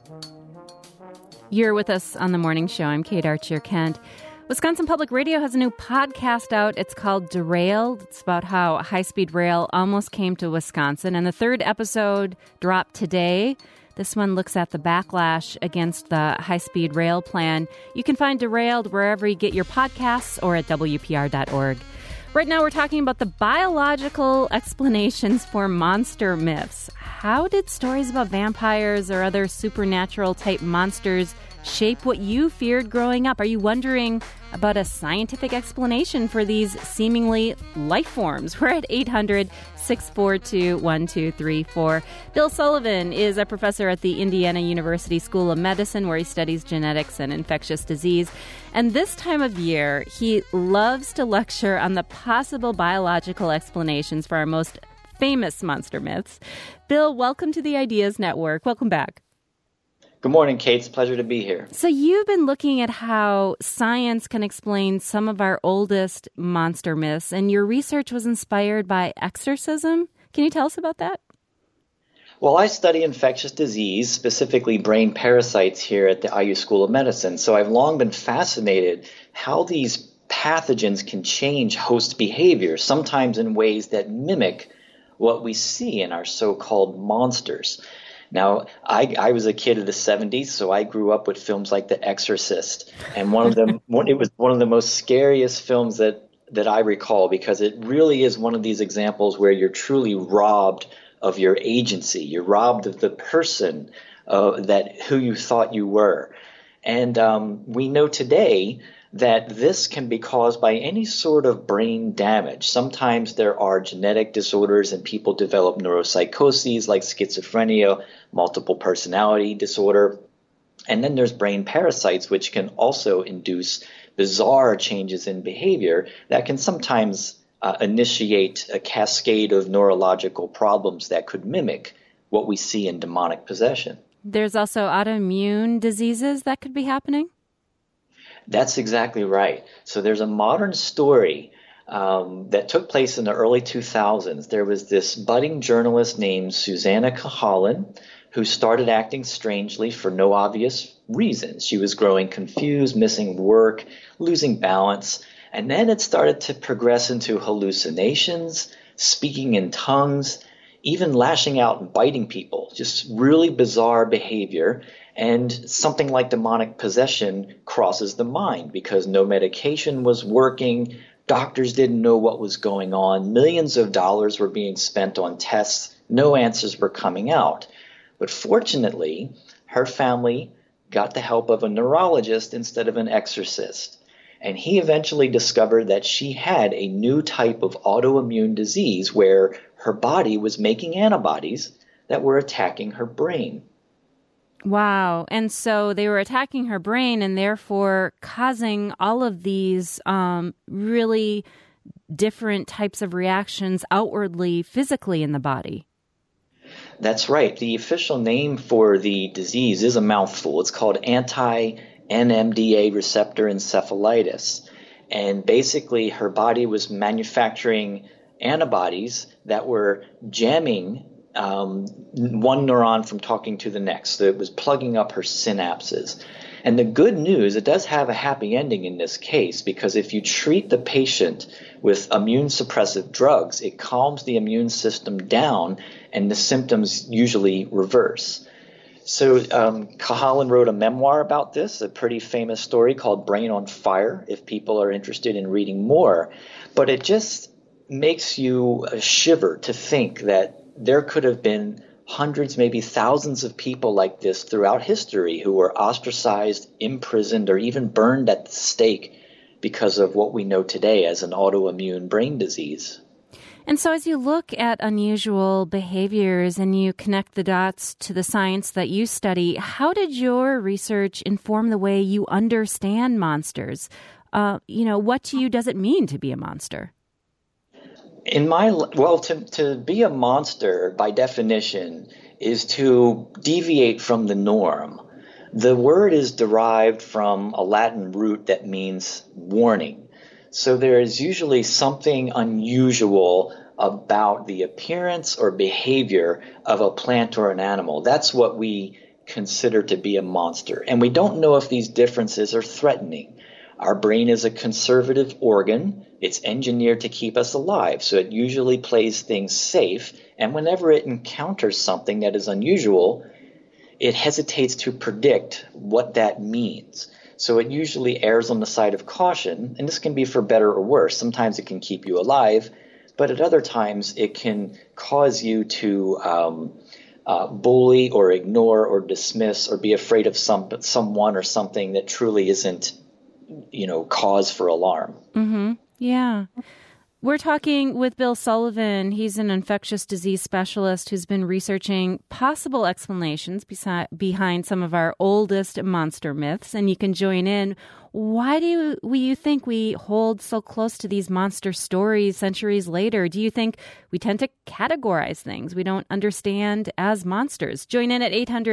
You're with us on The Morning Show. I'm Kate Archer-Kent. Wisconsin Public Radio has a new podcast out. It's called Derailed. It's about how a high-speed rail almost came to Wisconsin. And the third episode dropped today. This one looks at the backlash against the high-speed rail plan. You can find Derailed wherever you get your podcasts or at WPR.org. Right now we're talking about the biological explanations for monster myths. How did stories about vampires or other supernatural-type monsters shape what you feared growing up? Are you wondering about a scientific explanation for these seemingly life forms? We're at 800-642-1234. Bill Sullivan is a professor at the Indiana University School of Medicine, where he studies genetics and infectious disease. And this time of year, he loves to lecture on the possible biological explanations for our most famous monster myths. Bill, welcome to the Ideas Network. Welcome back. Good morning, Kate. It's a pleasure to be here. So you've been looking at how science can explain some of our oldest monster myths, and your research was inspired by exorcism. Can you tell us about that? Well, I study infectious disease, specifically brain parasites here at the IU School of Medicine. So I've long been fascinated how these pathogens can change host behavior, sometimes in ways that mimic what we see in our so-called monsters. Now, I was a kid of the 70s, so I grew up with films like The Exorcist. And it was one of the most scariest films that I recall, because it really is one of these examples where you're truly robbed of your agency. You're robbed of the person who you thought you were. And we know today that this can be caused by any sort of brain damage. Sometimes there are genetic disorders and people develop neuropsychoses like schizophrenia, multiple personality disorder. And then there's brain parasites, which can also induce bizarre changes in behavior that can sometimes initiate a cascade of neurological problems that could mimic what we see in demonic possession. There's also autoimmune diseases that could be happening? That's exactly right. So there's a modern story that took place in the early 2000s. There was this budding journalist named Susanna Cahalan who started acting strangely for no obvious reason. She was growing confused, missing work, losing balance, and then it started to progress into hallucinations, speaking in tongues, even lashing out and biting people, just really bizarre behavior. And something like demonic possession crosses the mind because no medication was working. Doctors didn't know what was going on. Millions of dollars were being spent on tests. No answers were coming out. But fortunately, her family got the help of a neurologist instead of an exorcist. And he eventually discovered that she had a new type of autoimmune disease where her body was making antibodies that were attacking her brain. Wow. And so they were attacking her brain and therefore causing all of these really different types of reactions outwardly, physically in the body. That's right. The official name for the disease is a mouthful. It's called anti-NMDA receptor encephalitis. And basically her body was manufacturing antibodies that were jamming one neuron from talking to the next. So it was plugging up her synapses. And the good news, it does have a happy ending in this case, because if you treat the patient with immune suppressive drugs, it calms the immune system down and the symptoms usually reverse. So Cahalan wrote a memoir about this, a pretty famous story called Brain on Fire, if people are interested in reading more. But it just makes you shiver to think that there could have been hundreds, maybe thousands of people like this throughout history who were ostracized, imprisoned, or even burned at the stake because of what we know today as an autoimmune brain disease. And so as you look at unusual behaviors and you connect the dots to the science that you study, how did your research inform the way you understand monsters? What to you does it mean to be a monster? To be a monster, by definition, is to deviate from the norm. The word is derived from a Latin root that means warning. So there is usually something unusual about the appearance or behavior of a plant or an animal. That's what we considered to be a monster. And we don't know if these differences are threatening. Our brain is a conservative organ. It's engineered to keep us alive, so it usually plays things safe. And whenever it encounters something that is unusual, it hesitates to predict what that means. So it usually errs on the side of caution, and this can be for better or worse. Sometimes it can keep you alive, but at other times it can cause you to bully or ignore or dismiss or be afraid of someone or something that truly isn't, cause for alarm. Mm-hmm. Yeah. We're talking with Bill Sullivan. He's an infectious disease specialist who's been researching possible explanations behind some of our oldest monster myths. And you can join in. Why do you think we hold so close to these monster stories centuries later? Do you think we tend to categorize things we don't understand as monsters? Join in at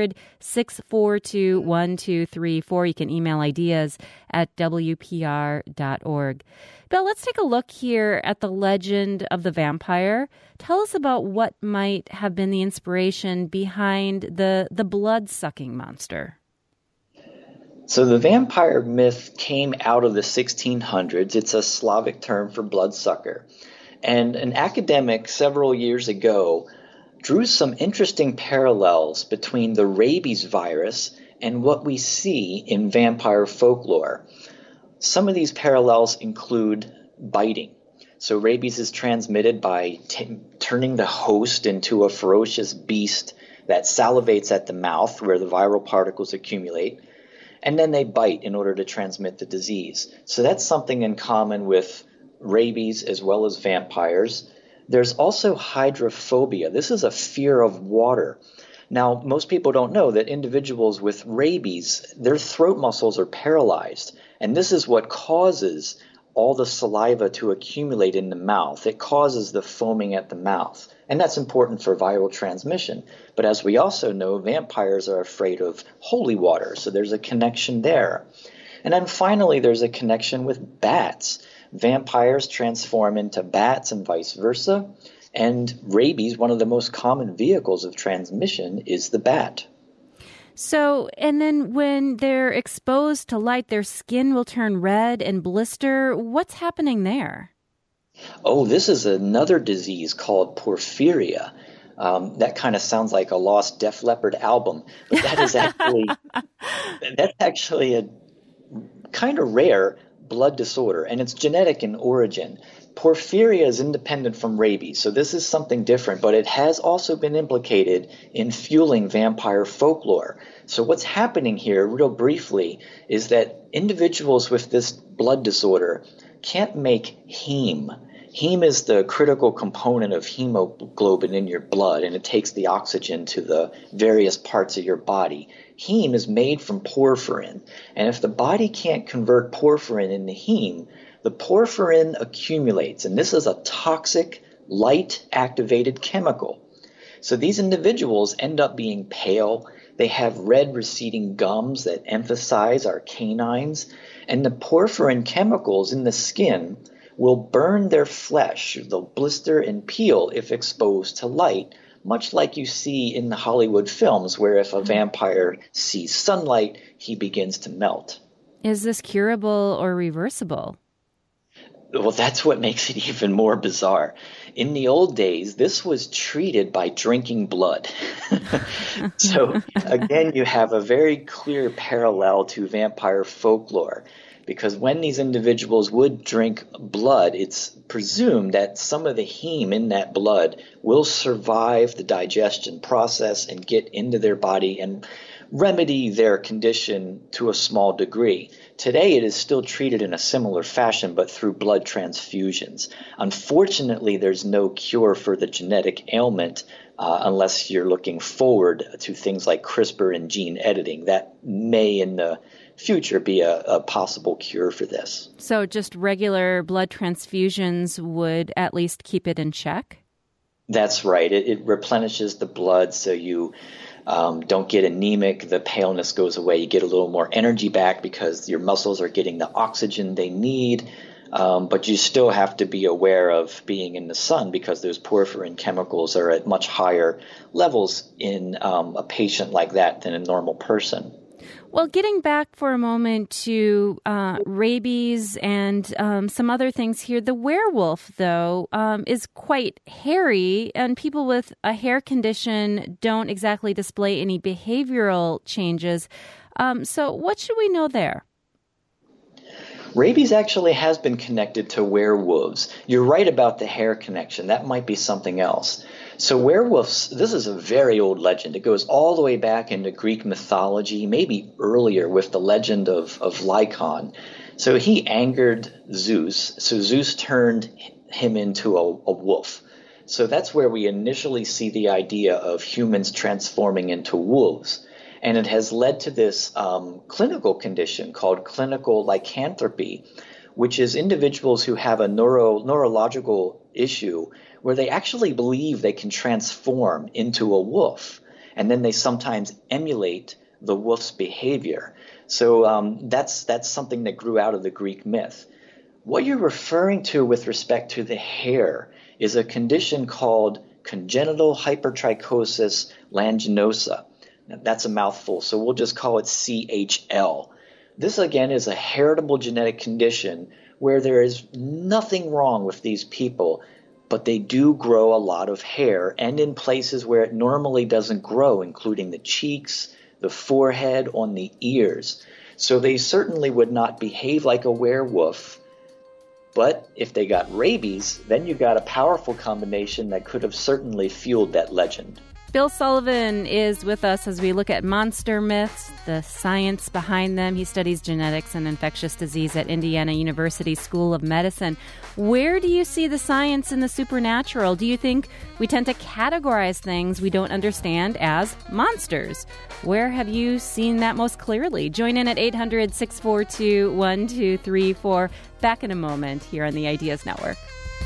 800-642-1234. You can email ideas at WPR.org. Bill, let's take a look here at the legend of the vampire. Tell us about what might have been the inspiration behind the blood-sucking monster. So the vampire myth came out of the 1600s. It's a Slavic term for bloodsucker. And an academic several years ago drew some interesting parallels between the rabies virus and what we see in vampire folklore. Some of these parallels include biting. So rabies is transmitted by turning the host into a ferocious beast that salivates at the mouth where the viral particles accumulate. And then they bite in order to transmit the disease. So that's something in common with rabies as well as vampires. There's also hydrophobia. This is a fear of water. Now, most people don't know that individuals with rabies, their throat muscles are paralyzed. And this is what causes all the saliva to accumulate in the mouth. It causes the foaming at the mouth. And that's important for viral transmission. But as we also know, vampires are afraid of holy water, so there's a connection there. And then finally, there's a connection with bats. Vampires transform into bats and vice versa. And rabies, one of the most common vehicles of transmission, is the bat. So, and then when they're exposed to light, their skin will turn red and blister. What's happening there? Oh, this is another disease called porphyria. That kind of sounds like a lost Def Leppard album, but that's actually a kind of rare blood disorder, and it's genetic in origin. Porphyria is independent from rabies, so this is something different, but it has also been implicated in fueling vampire folklore. So what's happening here, real briefly, is that individuals with this blood disorder can't make heme. Heme is the critical component of hemoglobin in your blood, and it takes the oxygen to the various parts of your body. Heme is made from porphyrin, and if the body can't convert porphyrin into heme, the porphyrin accumulates, and this is a toxic, light-activated chemical. So these individuals end up being pale. They have red receding gums that emphasize our canines, and the porphyrin chemicals in the skin will burn their flesh. They'll blister and peel if exposed to light, much like you see in the Hollywood films where if a vampire sees sunlight, he begins to melt. Is this curable or reversible? Well, that's what makes it even more bizarre. In the old days, this was treated by drinking blood. So, again, you have a very clear parallel to vampire folklore, because when these individuals would drink blood, it's presumed that some of the heme in that blood will survive the digestion process and get into their body and remedy their condition to a small degree. Today, it is still treated in a similar fashion, but through blood transfusions. Unfortunately, there's no cure for the genetic ailment unless you're looking forward to things like CRISPR and gene editing. That may, in the future, be a possible cure for this. So just regular blood transfusions would at least keep it in check? That's right. It replenishes the blood so you don't get anemic, the paleness goes away, you get a little more energy back because your muscles are getting the oxygen they need. But you still have to be aware of being in the sun because those porphyrin chemicals are at much higher levels in a patient like that than a normal person. Well, getting back for a moment to rabies and some other things here, the werewolf, though, is quite hairy, and people with a hair condition don't exactly display any behavioral changes. So what should we know there? Rabies actually has been connected to werewolves. You're right about the hair connection. That might be something else. So werewolves, this is a very old legend. It goes all the way back into Greek mythology, maybe earlier with the legend of Lycaon. So he angered Zeus. So Zeus turned him into a wolf. So that's where we initially see the idea of humans transforming into wolves. And it has led to this clinical condition called clinical lycanthropy, which is individuals who have a neurological issue where they actually believe they can transform into a wolf. And then they sometimes emulate the wolf's behavior. So that's something that grew out of the Greek myth. What you're referring to with respect to the hair is a condition called congenital hypertrichosis lanuginosa. Now, that's a mouthful, so we'll just call it CHL. This, again, is a heritable genetic condition where there is nothing wrong with these people, but they do grow a lot of hair, and in places where it normally doesn't grow, including the cheeks, the forehead, on the ears. So they certainly would not behave like a werewolf. But if they got rabies, then you got a powerful combination that could have certainly fueled that legend. Bill Sullivan is with us as we look at monster myths, the science behind them. He studies genetics and infectious disease at Indiana University School of Medicine. Where do you see the science in the supernatural? Do you think we tend to categorize things we don't understand as monsters? Where have you seen that most clearly? Join in at 800-642-1234. Back in a moment here on the Ideas Network.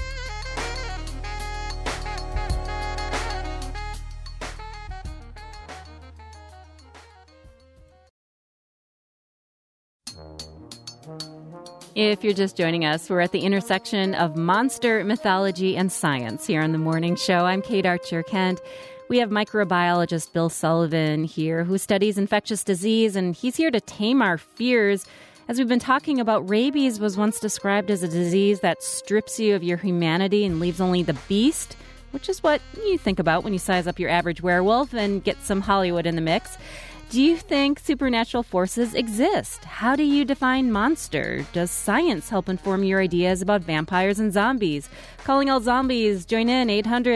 If you're just joining us, we're at the intersection of monster mythology and science here on The Morning Show. I'm Kate Archer-Kent. We have microbiologist Bill Sullivan here who studies infectious disease, and he's here to tame our fears. As we've been talking about, rabies was once described as a disease that strips you of your humanity and leaves only the beast, which is what you think about when you size up your average werewolf and get some Hollywood in the mix. Do you think supernatural forces exist? How do you define monster? Does science help inform your ideas about vampires and zombies? Calling all zombies, join in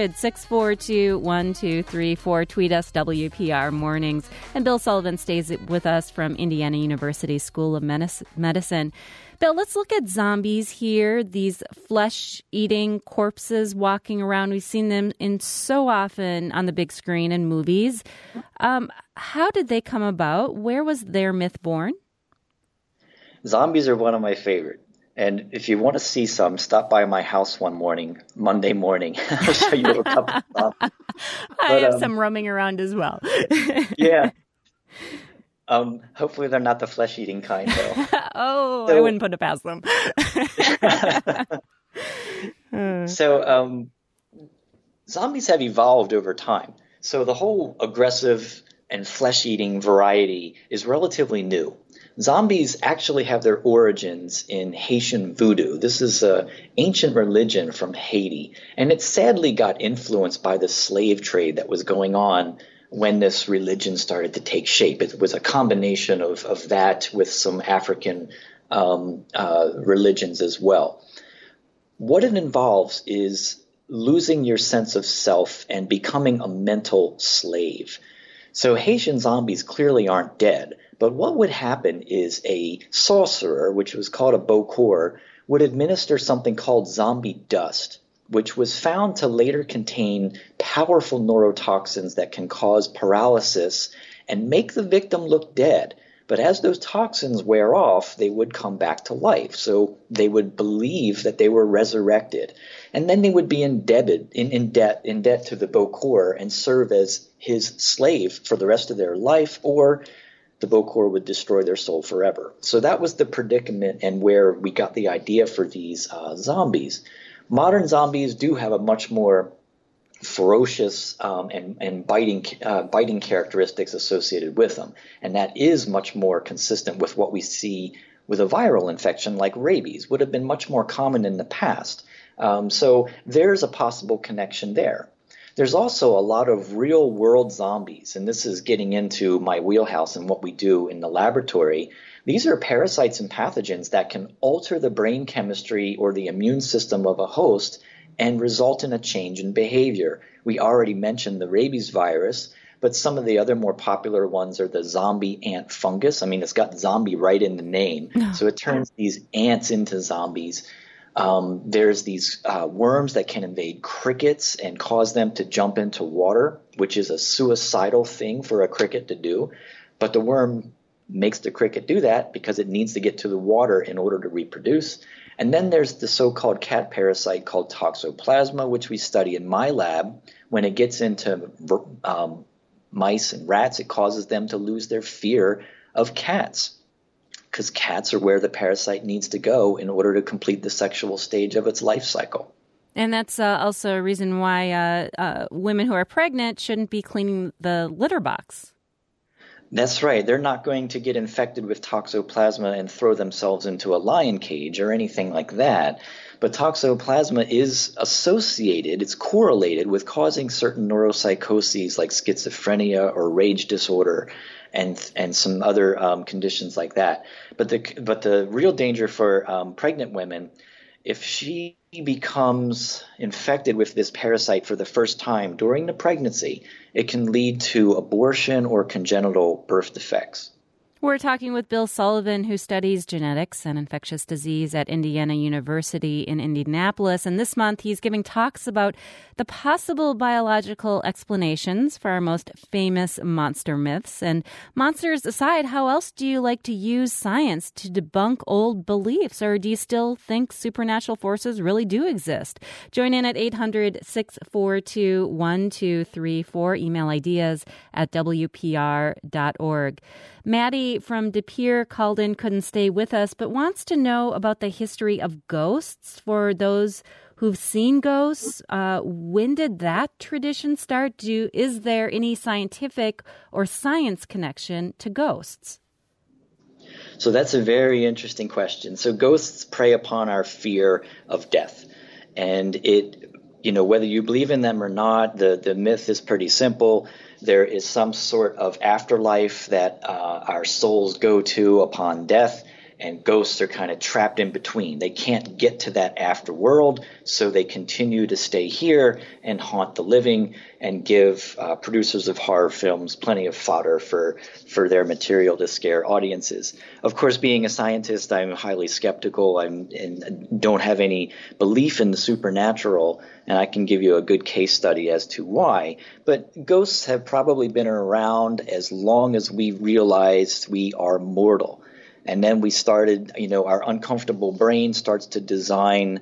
800-642-1234. Tweet us WPR Mornings. And Bill Sullivan stays with us from Indiana University School of Medicine. Bill, let's look at zombies here, these flesh-eating corpses walking around. We've seen them in so often on the big screen in movies. How did they come about? Where was their myth born? Zombies are one of my favorite. And if you want to see some, stop by my house one morning, Monday morning. I'll show you a couple of zombies. I have some roaming around as well. Yeah. Hopefully they're not the flesh-eating kind, though. I wouldn't put it past them. So zombies have evolved over time. So the whole aggressive and flesh-eating variety is relatively new. Zombies actually have their origins in Haitian voodoo. This is an ancient religion from Haiti, and it sadly got influenced by the slave trade that was going on when this religion started to take shape. It was a combination of that with some African religions as well. What it involves is losing your sense of self and becoming a mental slave. So Haitian zombies clearly aren't dead, but what would happen is a sorcerer, which was called a bokor, would administer something called zombie dust, which was found to later contain powerful neurotoxins that can cause paralysis and make the victim look dead. But as those toxins wear off, they would come back to life. So they would believe that they were resurrected. And then they would be in debt to the bokor and serve as his slave for the rest of their life, or the Bokor would destroy their soul forever. So that was the predicament and where we got the idea for these zombies. Modern zombies do have a much more ferocious and biting characteristics associated with them. And that is much more consistent with what we see with a viral infection like rabies, would have been much more common in the past. So there's a possible connection there. There's also a lot of real-world zombies, and this is getting into my wheelhouse and what we do in the laboratory. These are parasites and pathogens that can alter the brain chemistry or the immune system of a host and result in a change in behavior. We already mentioned the rabies virus, but some of the other more popular ones are the zombie ant fungus. I mean, it's got zombie right in the name, so it turns these ants into zombies. There's these worms that can invade crickets and cause them to jump into water, which is a suicidal thing for a cricket to do. But the worm makes the cricket do that because it needs to get to the water in order to reproduce. And then there's the so-called cat parasite called Toxoplasma, which we study in my lab. When it gets into mice and rats, it causes them to lose their fear of cats, because cats are where the parasite needs to go in order to complete the sexual stage of its life cycle. And that's also a reason why women who are pregnant shouldn't be cleaning the litter box. That's right. They're not going to get infected with Toxoplasma and throw themselves into a lion cage or anything like that. But Toxoplasma is associated, it's correlated with causing certain neuropsychoses like schizophrenia or rage disorder and some other conditions like that. But the real danger for pregnant women, if she becomes infected with this parasite for the first time during the pregnancy, it can lead to abortion or congenital birth defects. We're talking with Bill Sullivan, who studies genetics and infectious disease at Indiana University in Indianapolis. And this month, he's giving talks about the possible biological explanations for our most famous monster myths. And monsters aside, how else do you like to use science to debunk old beliefs? Or do you still think supernatural forces really do exist? Join in at 800-642-1234. Email ideas at WPR.org. Maddie from De Pere called in, couldn't stay with us, but wants to know about the history of ghosts for those who've seen ghosts. When did that tradition start? Is there any scientific or science connection to ghosts? So that's a very interesting question. So ghosts prey upon our fear of death. And whether you believe in them or not, the myth is pretty simple. There is some sort of afterlife that our souls go to upon death, and ghosts are kind of trapped in between. They can't get to that afterworld, so they continue to stay here and haunt the living and give producers of horror films plenty of fodder for their material to scare audiences. Of course, being a scientist, I'm highly skeptical and don't have any belief in the supernatural, and I can give you a good case study as to why. But ghosts have probably been around as long as we realized we are mortal. And then we started, our uncomfortable brain starts to design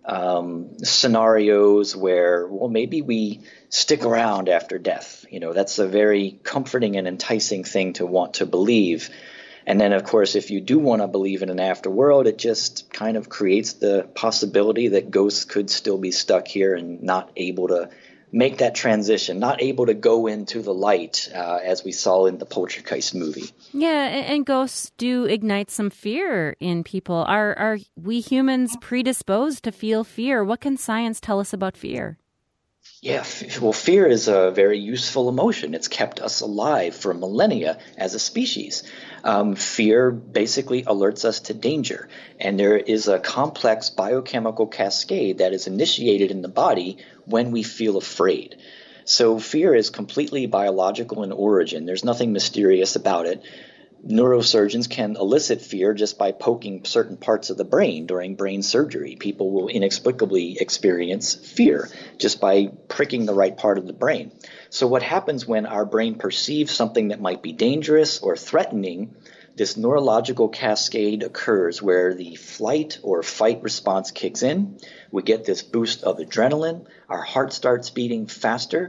scenarios where, well, maybe we stick around after death. That's a very comforting and enticing thing to want to believe. And then, of course, if you do want to believe in an afterworld, it just kind of creates the possibility that ghosts could still be stuck here and not able to make that transition, not able to go into the light, as we saw in the Poltergeist movie. Yeah, and ghosts do ignite some fear in people. Are we humans predisposed to feel fear? What can science tell us about fear? Yeah, well, fear is a very useful emotion. It's kept us alive for millennia as a species. Fear basically alerts us to danger, and there is a complex biochemical cascade that is initiated in the body when we feel afraid. So fear is completely biological in origin. There's nothing mysterious about it. Neurosurgeons can elicit fear just by poking certain parts of the brain during brain surgery. People will inexplicably experience fear just by pricking the right part of the brain. So what happens when our brain perceives something that might be dangerous or threatening, this neurological cascade occurs where the flight or fight response kicks in. We get this boost of adrenaline. Our heart starts beating faster.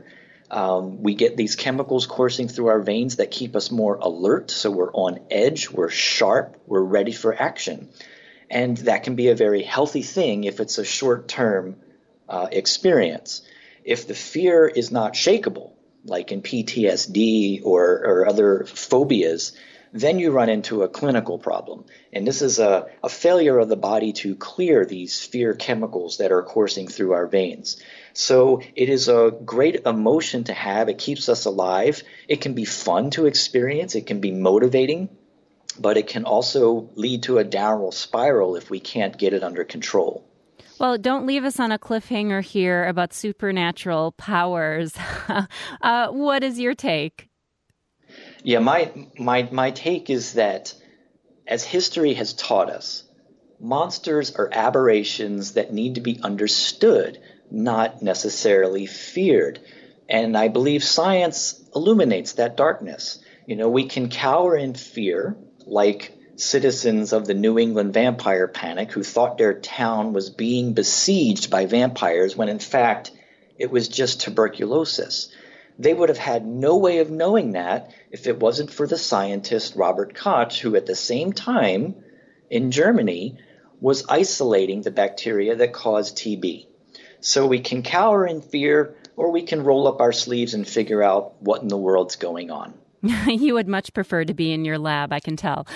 We get these chemicals coursing through our veins that keep us more alert, so we're on edge, we're sharp, we're ready for action. And that can be a very healthy thing if it's a short-term experience. If the fear is not shakable, like in PTSD or other phobias, then you run into a clinical problem. And this is a failure of the body to clear these fear chemicals that are coursing through our veins. So it is a great emotion to have. It keeps us alive. It can be fun to experience. It can be motivating. But it can also lead to a downward spiral if we can't get it under control. Well, don't leave us on a cliffhanger here about supernatural powers. What is your take? Yeah, my take is that as history has taught us, monsters are aberrations that need to be understood, not necessarily feared. And I believe science illuminates that darkness. We can cower in fear, like citizens of the New England vampire panic who thought their town was being besieged by vampires when in fact it was just tuberculosis. They would have had no way of knowing that if it wasn't for the scientist Robert Koch, who at the same time in Germany was isolating the bacteria that caused TB. So we can cower in fear, or we can roll up our sleeves and figure out what in the world's going on. You would much prefer to be in your lab, I can tell.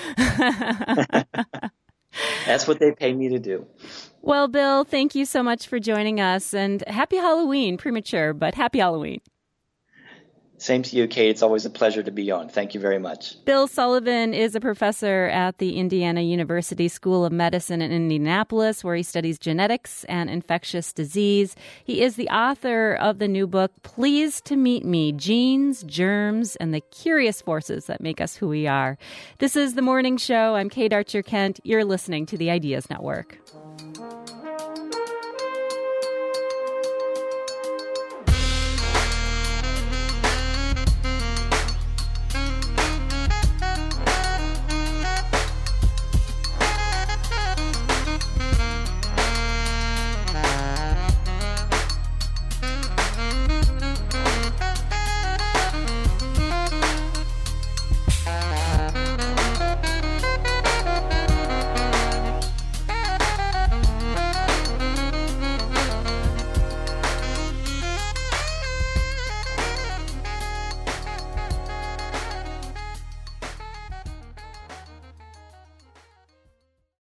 That's what they pay me to do. Well, Bill, thank you so much for joining us, and happy Halloween. Premature, but happy Halloween. Same to you, Kate. It's always a pleasure to be on. Thank you very much. Bill Sullivan is a professor at the Indiana University School of Medicine in Indianapolis, where he studies genetics and infectious disease. He is the author of the new book, Pleased to Meet Me, Genes, Germs, and the Curious Forces That Make Us Who We Are. This is The Morning Show. I'm Kate Archer-Kent. You're listening to the Ideas Network.